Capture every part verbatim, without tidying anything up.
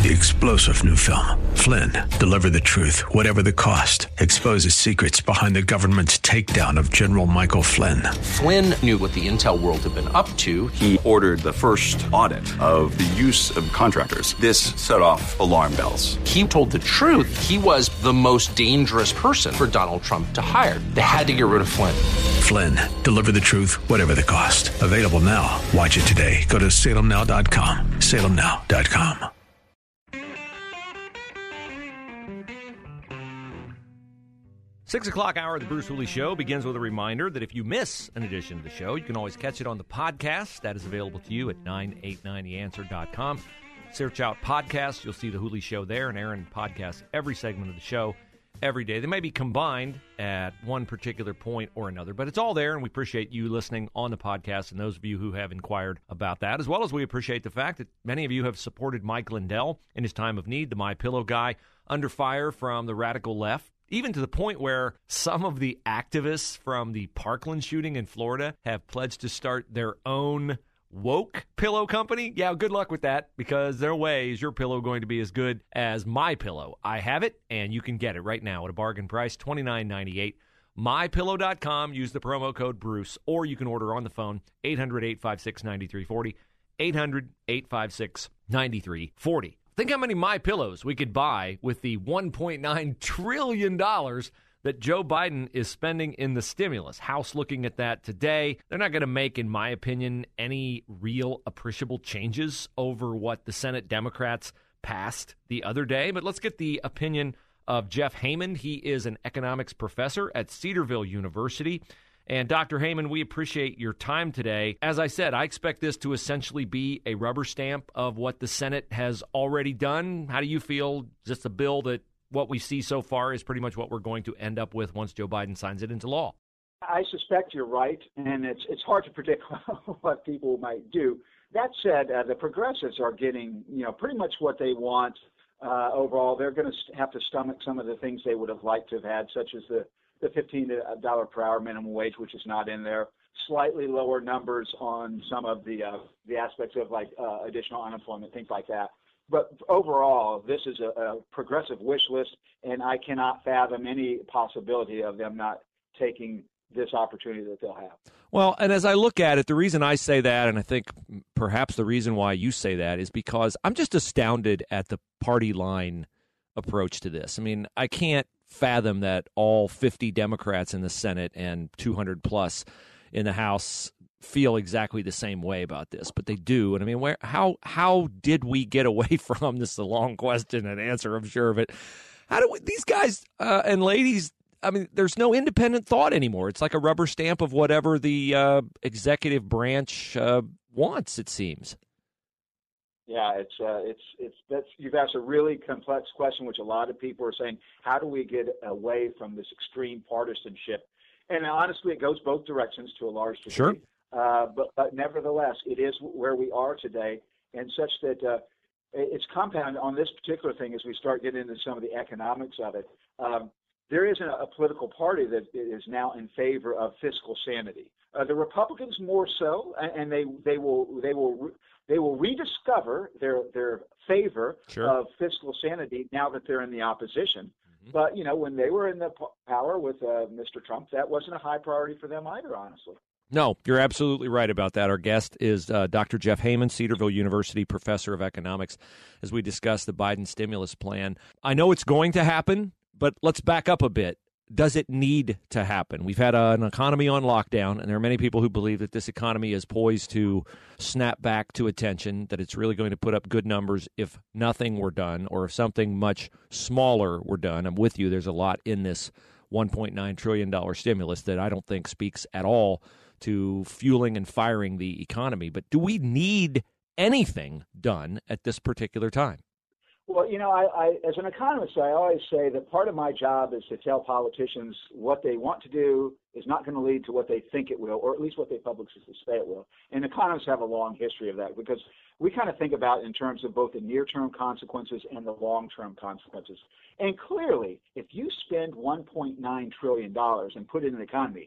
The explosive new film, Flynn, deliver the truth, whatever the cost. Exposes secrets behind the government's takedown of General Michael Flynn. Flynn knew what the intel world had been up to. He ordered the first audit of the use of contractors. This set off alarm bells. He told the truth. He was the most dangerous person for Donald Trump to hire. They had to get rid of Flynn. Flynn, deliver the truth, whatever the cost. Available now. Watch it today. Go to salem now dot com. salem now dot com. Six o'clock hour of the Bruce Hooley Show begins with a reminder that if you miss an edition of the show, you can always catch it on the podcast. That is available to you at nine eight nine the answer dot com. Search out podcasts. You'll see the Hooley Show there, and Aaron podcasts every segment of the show every day. They may be combined at one particular point or another, but it's all there, and we appreciate you listening on the podcast and those of you who have inquired about that, as well as we appreciate the fact that many of you have supported Mike Lindell in his time of need, the MyPillow guy, under fire from the radical left, even to the point where some of the activists from the Parkland shooting in Florida have pledged to start their own woke pillow company. Yeah, good luck with that, because their way is your pillow going to be as good as my pillow. I have it, and you can get it right now at a bargain price, twenty-nine ninety-eight. my pillow dot com. Use the promo code Bruce, or you can order on the phone, eight hundred, eight five six, nine three four zero, eight hundred, eight five six, nine three four zero. Think how many My Pillows we could buy with the one point nine trillion dollars that Joe Biden is spending in the stimulus. House looking at that today. They're not going to make, in my opinion, any real appreciable changes over what the Senate Democrats passed the other day. But let's get the opinion of Jeff Heyman. He is an economics professor at Cedarville University. And Doctor Heyman, we appreciate your time today. As I said, I expect this to essentially be a rubber stamp of what the Senate has already done. How do you feel? Just a bill that what we see so far is pretty much what we're going to end up with once Joe Biden signs it into law. I suspect you're right, and it's it's hard to predict what people might do. That said, uh, the progressives are getting, you know, pretty much what they want uh, overall. They're going to have to stomach some of the things they would have liked to have had, such as the, the fifteen dollars per hour minimum wage, which is not in there. Slightly lower numbers on some of the uh, the aspects of like uh, additional unemployment, things like that. But overall, this is a, a progressive wish list, and I cannot fathom any possibility of them not taking this opportunity that they'll have. Well, and as I look at it, the reason I say that, and I think perhaps the reason why you say that, is because I'm just astounded at the party line approach to this. I mean, I can't fathom that all fifty Democrats in the Senate and two hundred plus in the House feel exactly the same way about this, but they do. And I mean, where, how, how did we get away from this? Is a long question and answer, I'm sure of it. How do we, these guys uh, and ladies? I mean, there's no independent thought anymore. It's like a rubber stamp of whatever the uh, executive branch uh, wants. It seems. Yeah, it's uh, it's it's that's you've asked a really complex question, which a lot of people are saying. How do we get away from this extreme partisanship? And honestly, it goes both directions to a large degree. Sure. Uh, but, but nevertheless, it is where we are today, and such that uh, it's compounded on this particular thing as we start getting into some of the economics of it. Um, there isn't a political party that is now in favor of fiscal sanity. Uh, the Republicans more so, and they they will they will they will rediscover their their favor sure. of fiscal sanity now that they're in the opposition. Mm-hmm. But you know, when they were in the power with uh, Mister Trump, that wasn't a high priority for them either, honestly. No, you're absolutely right about that. Our guest is uh, Doctor Jeff Heyman, Cedarville University professor of economics, as we discuss the Biden stimulus plan. I know it's going to happen, but let's back up a bit. Does it need to happen? We've had uh, an economy on lockdown, and there are many people who believe that this economy is poised to snap back to attention, that it's really going to put up good numbers if nothing were done or if something much smaller were done. I'm with you. There's a lot in this one point nine trillion dollars stimulus that I don't think speaks at all to fueling and firing the economy. But do we need anything done at this particular time? Well, you know, I, I, as an economist, I always say that part of my job is to tell politicians what they want to do is not going to lead to what they think it will, or at least what they publicly say it will. And economists have a long history of that because we kind of think about it in terms of both the near-term consequences and the long-term consequences. And clearly, if you spend one point nine trillion dollars and put it in the economy,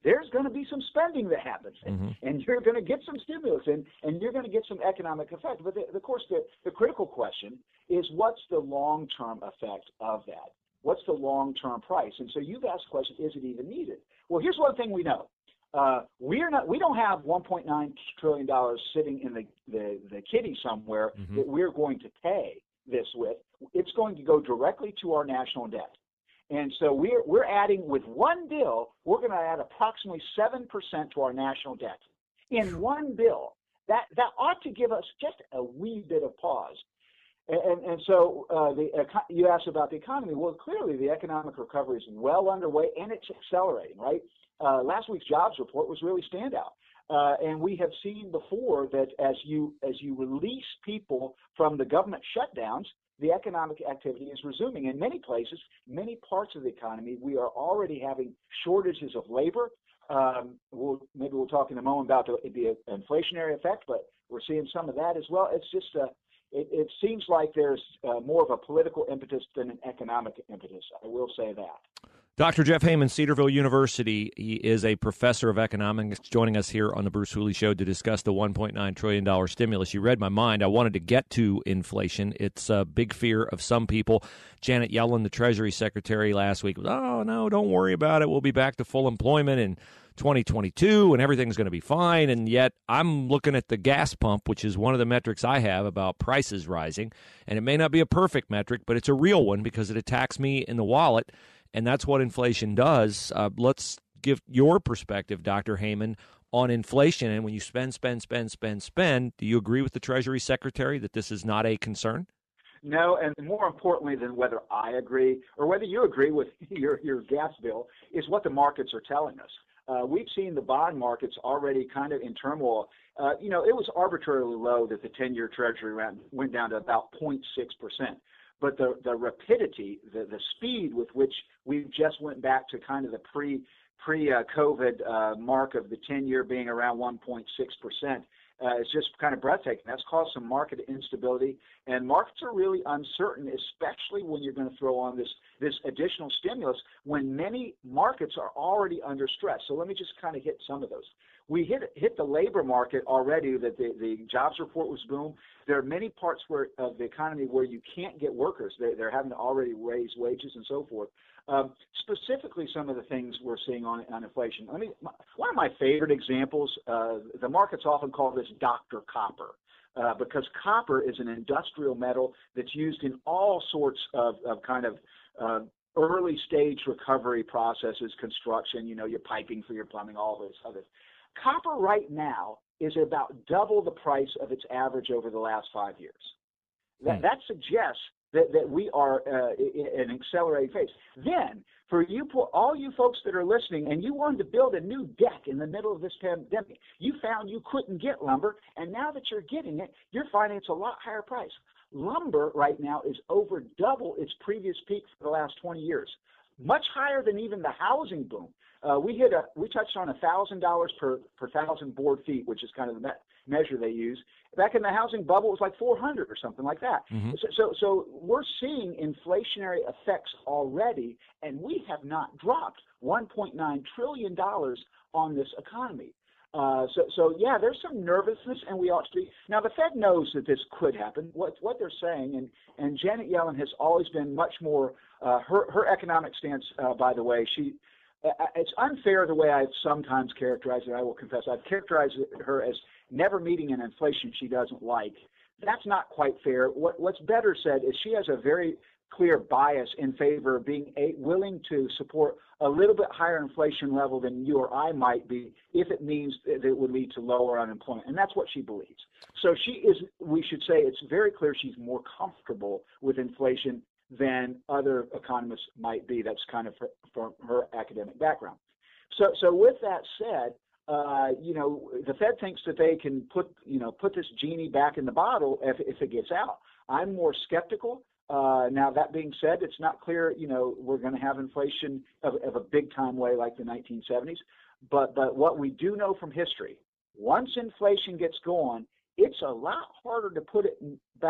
there's going to be some spending that happens, mm-hmm. and you're going to get some stimulus, and, and you're going to get some economic effect. But the, of course, the, the critical question is, what's the long-term effect of that? What's the long-term price? And so you've asked the question, is it even needed? Well, here's one thing we know. Uh, we're not, we don't have one point nine trillion dollars sitting in the, the, the kitty somewhere mm-hmm. that we're going to pay this with. It's going to go directly to our national debt. And so we're, we're adding, with one bill, we're going to add approximately seven percent to our national debt. In one bill, that, that ought to give us just a wee bit of pause. And, and so uh, the, uh, you asked about the economy. Well, clearly the economic recovery is well underway, and it's accelerating, right? Uh, last week's jobs report was really standout. Uh, and we have seen before that as you as you release people from the government shutdowns, the economic activity is resuming. In many places, many parts of the economy, we are already having shortages of labor. Um, we'll, maybe we'll talk in a moment about the, the inflationary effect, but we're seeing some of that as well. It's just a, it, it seems like there's uh, more of a political impetus than an economic impetus. I will say that. Doctor Jeff Heyman, Cedarville University. He is a professor of economics, joining us here on the Bruce Hooley Show to discuss the one point nine trillion dollars stimulus. You read my mind. I wanted to get to inflation. It's a big fear of some people. Janet Yellen, the Treasury Secretary, last week was, oh, no, don't worry about it. We'll be back to full employment in twenty twenty-two, and everything's going to be fine. And yet I'm looking at the gas pump, which is one of the metrics I have about prices rising. And it may not be a perfect metric, but it's a real one because it attacks me in the wallet. And that's what inflation does. Uh, let's give your perspective, Doctor Heyman, on inflation. And when you spend, spend, spend, spend, spend, do you agree with the Treasury Secretary that this is not a concern? No, and more importantly than whether I agree or whether you agree with your, your gas bill is what the markets are telling us. Uh, we've seen the bond markets already kind of in turmoil. Uh, you know, it was arbitrarily low that the ten-year Treasury went, went down to about zero point six percent. But the, the rapidity, the, the speed with which we just went back to kind of the pre, pre-COVID uh, mark of the ten-year being around one point six percent uh, is just kind of breathtaking. That's caused some market instability, and markets are really uncertain, especially when you're going to throw on this, this additional stimulus when many markets are already under stress. So let me just kind of hit some of those. We hit hit the labor market already, that the, the jobs report was boom. There are many parts where of the economy where you can't get workers. They, they're having to already raise wages and so forth. Um, specifically, some of the things we're seeing on, on inflation. I mean, my, one of my favorite examples, uh, the markets often call this Doctor Copper. Uh, because copper is an industrial metal that's used in all sorts of, of kind of uh, early stage recovery processes, construction, you know, your piping for your plumbing, all those others. Copper right now is about double the price of its average over the last five years. That, that suggests that, that we are uh, in an accelerating phase. Then, for you, all you folks that are listening, and you wanted to build a new deck in the middle of this pandemic, you found you couldn't get lumber, and now that you're getting it, you're finding it's a lot higher price. Lumber right now is over double its previous peak for the last twenty years, much higher than even the housing boom. Uh, we hit a we touched on a thousand dollars per per thousand board feet, which is kind of the me- measure they use. Back in the housing bubble, it was like four hundred or something like that. Mm-hmm. So, so so we're seeing inflationary effects already, and we have not dropped one point nine trillion dollars on this economy. Uh, so, so yeah, there's some nervousness, and we ought to be. Now, the Fed knows that this could happen. What what they're saying, and, and Janet Yellen has always been much more. Uh, her her economic stance, uh, by the way, she. It's unfair the way I've sometimes characterized it. I will confess, I've characterized her as never meeting an inflation she doesn't like. That's not quite fair. What, what's better said is she has a very clear bias in favor of being a, willing to support a little bit higher inflation level than you or I might be if it means that it would lead to lower unemployment. And that's what she believes. So she is, we should say, it's very clear she's more comfortable with inflation than other economists might be. That's kind of from her academic background. So, so with that said, uh, you know, the Fed thinks that they can put, you know, put this genie back in the bottle if, if it gets out. I'm more skeptical. Uh, now, that being said, it's not clear, you know, we're going to have inflation of, of a big time way like the nineteen seventies. But, but what we do know from history, once inflation gets going, it's a lot harder to put it back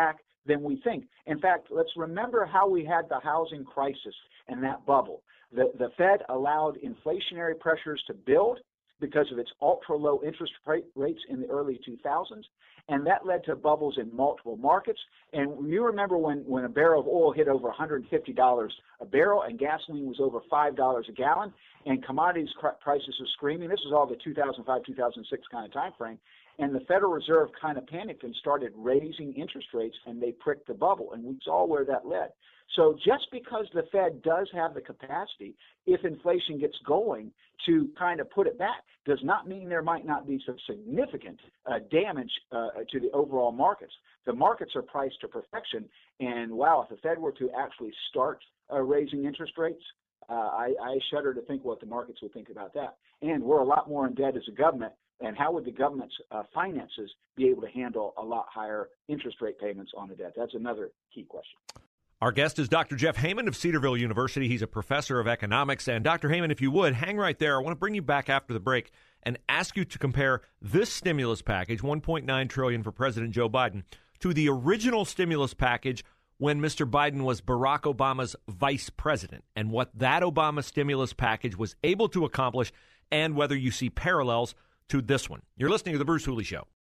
than we think. In fact, let's remember how we had the housing crisis and that bubble. The, the Fed allowed inflationary pressures to build because of its ultra-low interest rate rates in the early two thousands, and that led to bubbles in multiple markets. And you remember when, when a barrel of oil hit over one hundred fifty dollars a barrel and gasoline was over five dollars a gallon and commodities prices were screaming. This was all the two thousand five, two thousand six kind of time frame. And the Federal Reserve kind of panicked and started raising interest rates, and they pricked the bubble, and we saw where that led. So just because the Fed does have the capacity, if inflation gets going, to kind of put it back, does not mean there might not be some significant uh, damage uh, to the overall markets. The markets are priced to perfection, and wow, if the Fed were to actually start uh, raising interest rates, uh, I, I shudder to think what the markets would think about that. And we're a lot more in debt as a government. And how would the government's uh, finances be able to handle a lot higher interest rate payments on the debt? That's another key question. Our guest is Doctor Jeff Heyman of Cedarville University. He's a professor of economics. And Doctor Heyman, if you would, hang right there. I want to bring you back after the break and ask you to compare this stimulus package, one point nine trillion dollars for President Joe Biden, to the original stimulus package when Mister Biden was Barack Obama's vice president, and what that Obama stimulus package was able to accomplish, and whether you see parallels to this one. You're listening to The Bruce Hooley Show.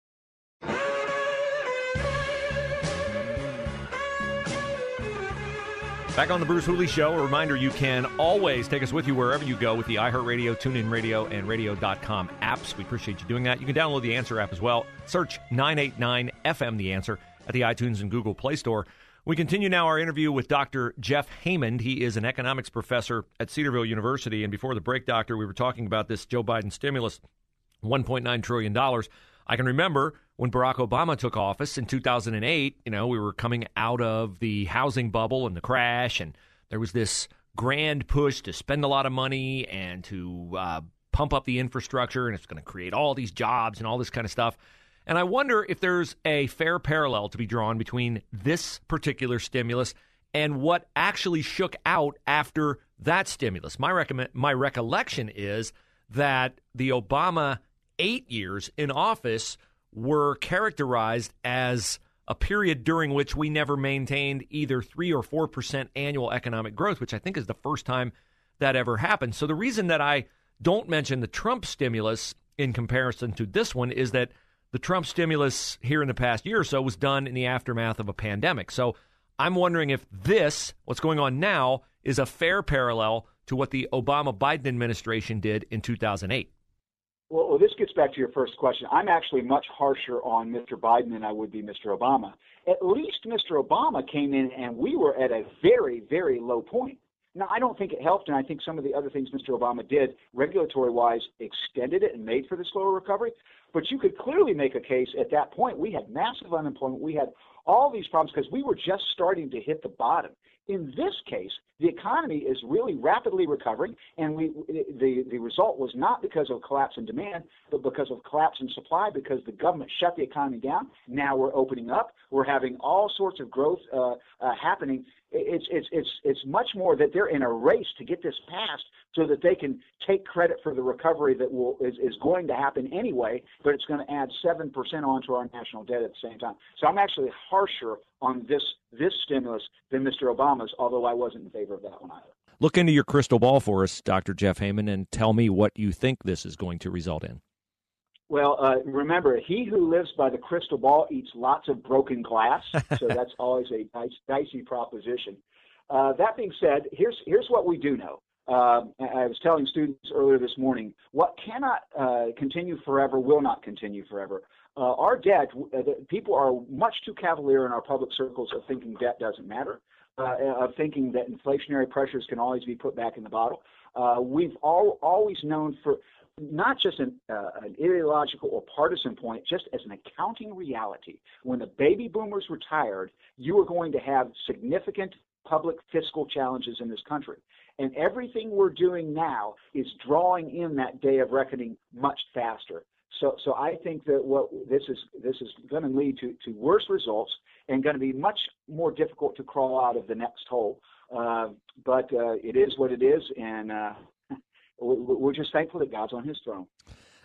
Back on The Bruce Hooley Show, a reminder, you can always take us with you wherever you go with the iHeartRadio, TuneIn Radio, and radio dot com apps. We appreciate you doing that. You can download the Answer app as well. Search nine eighty-nine F M The Answer at the iTunes and Google Play Store. We continue now our interview with Doctor Jeff Heyman. He is an economics professor at Cedarville University. And before the break, Doctor, we were talking about this Joe Biden stimulus, one point nine trillion dollars. I can remember when Barack Obama took office in two thousand eight, you know, we were coming out of the housing bubble and the crash, and there was this grand push to spend a lot of money and to uh, pump up the infrastructure, and it's going to create all these jobs and all this kind of stuff. And I wonder if there's a fair parallel to be drawn between this particular stimulus and what actually shook out after that stimulus. My recommend, my recollection is that the Obama eight years in office were characterized as a period during which we never maintained either three or four percent annual economic growth, which I think is the first time that ever happened. So the reason that I don't mention the Trump stimulus in comparison to this one is that the Trump stimulus here in the past year or so was done in the aftermath of a pandemic. So I'm wondering if this, what's going on now, is a fair parallel to what the Obama-Biden administration did in two thousand eight. Well, well, this gets back to your first question. I'm actually much harsher on Mister Biden than I would be Mister Obama. At least Mister Obama came in and we were at a very, very low point. Now, I don't think it helped, and I think some of the other things Mister Obama did regulatory-wise extended it and made for the slower recovery. But you could clearly make a case at that point. We had massive unemployment. We had all these problems because we were just starting to hit the bottom. In this case, the economy is really rapidly recovering, and we the, the result was not because of collapse in demand, but because of collapse in supply, because the government shut the economy down. Now we're opening up. We're having all sorts of growth uh, uh, happening. It's, it's, it's, it's much more that they're in a race to get this passed so that they can take credit for the recovery that will is, is going to happen anyway, but it's going to add seven percent onto our national debt at the same time. So I'm actually harsher on this this stimulus than Mister Obama's, although I wasn't in favor of that one either. Look into your crystal ball for us, Doctor Jeff Heyman, and tell me what you think this is going to result in. Well, uh, remember, he who lives by the crystal ball eats lots of broken glass, so that's always a nice, dicey proposition. Uh, that being said, here's here's what we do know. Uh, I was telling students earlier this morning, what cannot uh, continue forever will not continue forever. Uh, our debt, uh, people are much too cavalier in our public circles of thinking debt doesn't matter, uh, of thinking that inflationary pressures can always be put back in the bottle. Uh, we've all, always known for not just an, uh, an ideological or partisan point, just as an accounting reality. When the baby boomers retired, you were going to have significant public fiscal challenges in this country. And everything we're doing now is drawing in that day of reckoning much faster. So, so I think that what this is this is going to lead to, to worse results and going to be much more difficult to crawl out of the next hole. Uh, but uh, it is what it is, and uh, we're just thankful that God's on his throne.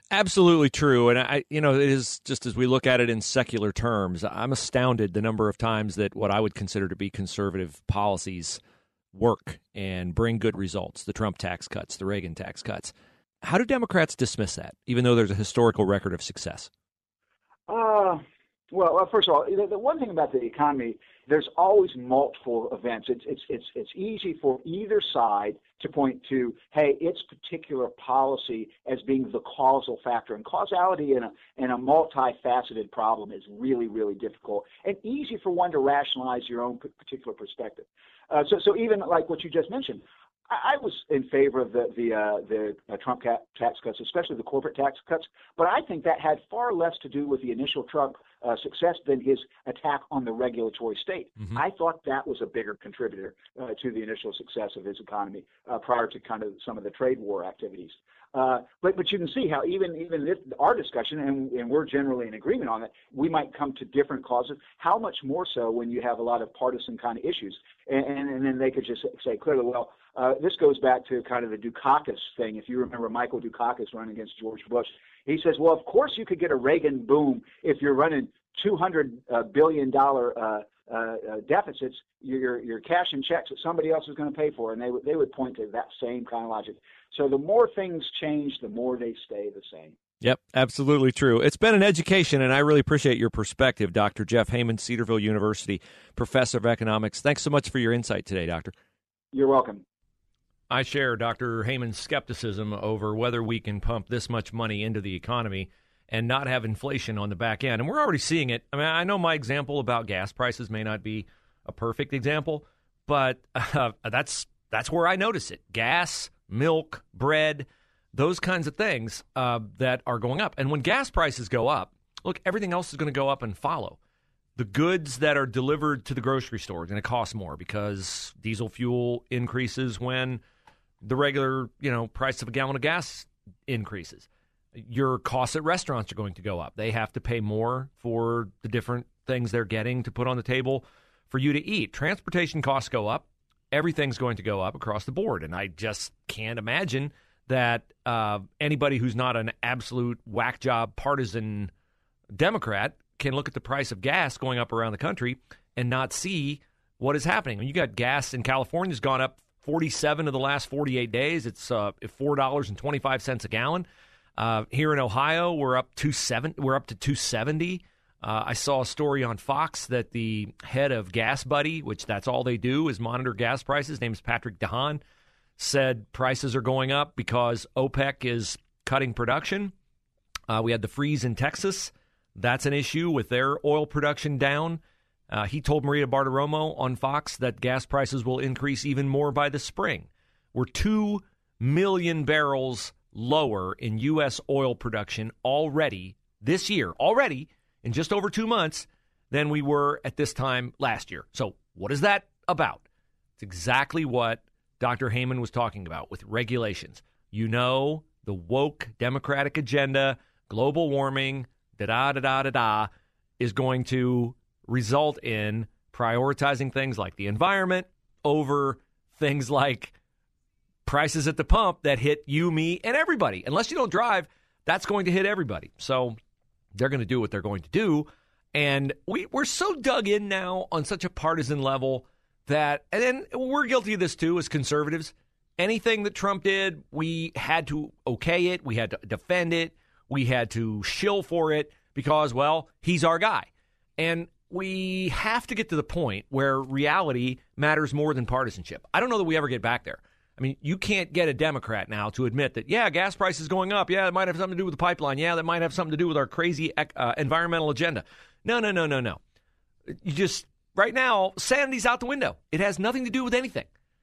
Absolutely true. And, I, you know, it is just as we look at it in secular terms, I'm astounded the number of times that what I would consider to be conservative policies work and bring good results. The Trump tax cuts, the Reagan tax cuts. How do Democrats dismiss that, even though there's a historical record of success? Uh, well, first of all, the one thing about the economy, there's always multiple events. It's it's it's it's easy for either side to point to, hey, its particular policy as being the causal factor. And causality in a in a multifaceted problem is really, really difficult and easy for one to rationalize your own particular perspective. Uh, so so even like what you just mentioned, I was in favor of the the uh, the uh, Trump tax cuts, especially the corporate tax cuts. But I think that had far less to do with the initial Trump uh, success than his attack on the regulatory state. Mm-hmm. I thought that was a bigger contributor uh, to the initial success of his economy uh, prior to kind of some of the trade war activities. Uh, but but you can see how even even this, our discussion, and, and we're generally in agreement on it, we might come to different causes. How much more so when you have a lot of partisan kind of issues, and, and, and then they could just say clearly, well, uh, this goes back to kind of the Dukakis thing. If you remember Michael Dukakis running against George Bush, he says, well, of course you could get a Reagan boom if you're running two hundred billion dollars uh, uh, uh, deficits. You're, you're cashing checks that somebody else is going to pay for, and they would they would point to that same kind of logic. So the more things change, the more they stay the same. Yep, absolutely true. It's been an education, and I really appreciate your perspective, Doctor Jeff Heyman, Cedarville University, professor of economics. Thanks so much for your insight today, Doctor. You're welcome. I share Doctor Heyman's skepticism over whether we can pump this much money into the economy and not have inflation on the back end. And we're already seeing it. I mean, I know my example about gas prices may not be a perfect example, but uh, that's that's where I notice it. Gas, milk, bread, those kinds of things uh, that are going up. And when gas prices go up, look, everything else is going to go up and follow. The goods that are delivered to the grocery store are going to cost more because diesel fuel increases when the regular, you know, price of a gallon of gas increases. Your costs at restaurants are going to go up. They have to pay more for the different things they're getting to put on the table for you to eat. Transportation costs go up. Everything's going to go up across the board. And I just can't imagine that uh, anybody who's not an absolute whack job partisan Democrat can look at the price of gas going up around the country and not see what is happening. When you got gas in California has gone up forty-seven of the last forty-eight days. It's uh, four dollars and twenty-five cents a gallon. Uh, here in Ohio, we're up to seven. We're up to two seventy. Uh, I saw a story on Fox that the head of Gas Buddy, which that's all they do is monitor gas prices, his name is Patrick DeHaan, said prices are going up because OPEC is cutting production. Uh, we had the freeze in Texas. That's an issue with their oil production down. Uh, he told Maria Bartiromo on Fox that gas prices will increase even more by the spring. We're two million barrels lower in U S oil production already this year, already in just over two months than we were at this time last year. So what is that about? It's exactly what Doctor Heyman was talking about with regulations. You know, the woke Democratic agenda, global warming, da-da-da-da-da-da, is going to result in prioritizing things like the environment over things like prices at the pump that hit you, me, and everybody. Unless you don't drive, that's going to hit everybody. So they're going to do what they're going to do. And we, we're so dug in now on such a partisan level that, and then we're guilty of this too as conservatives. Anything that Trump did, we had to okay it. We had to defend it. We had to shill for it because, well, he's our guy. And we have to get to the point where reality matters more than partisanship. I don't know that we ever get back there. I mean, you can't get a Democrat now to admit that, yeah, gas prices going up. Yeah, it might have something to do with the pipeline. Yeah, that might have something to do with our crazy uh, environmental agenda. No, no, no, no, no. You just, right now, sanity's out the window. It has nothing to do with anything.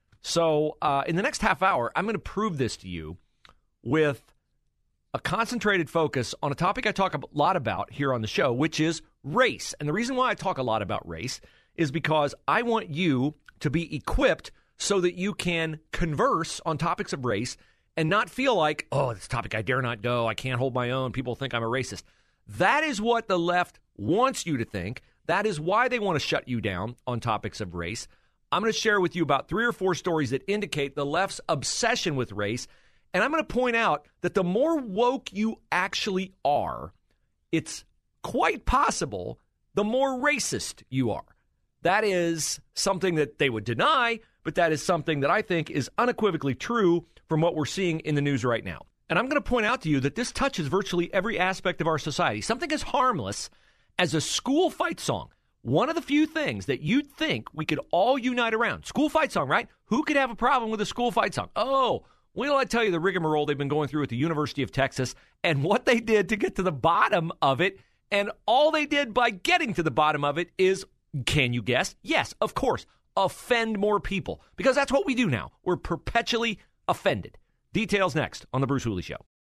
So uh, in the next half hour, I'm going to prove this to you with a concentrated focus on a topic I talk a lot about here on the show, which is race. And the reason why I talk a lot about race is because I want you to be equipped so that you can converse on topics of race and not feel like, oh, this topic I dare not go. I can't hold my own. People think I'm a racist. That is what the left wants you to think. That is why they want to shut you down on topics of race. I'm going to share with you about three or four stories that indicate the left's obsession with race And I'm going to point out that the more woke you actually are, it's quite possible the more racist you are. That is something that they would deny, but that is something that I think is unequivocally true from what we're seeing in the news right now. And I'm going to point out to you that this touches virtually every aspect of our society. Something as harmless as a school fight song. One of the few things that you'd think we could all unite around. School fight song, right? Who could have a problem with a school fight song? Oh, wait till I tell you the rigmarole they've been going through at the University of Texas and what they did to get to the bottom of it. And all they did by getting to the bottom of it is, can you guess? Yes, of course, offend more people. Because that's what we do now. We're perpetually offended. Details next on The Bruce Hooley Show.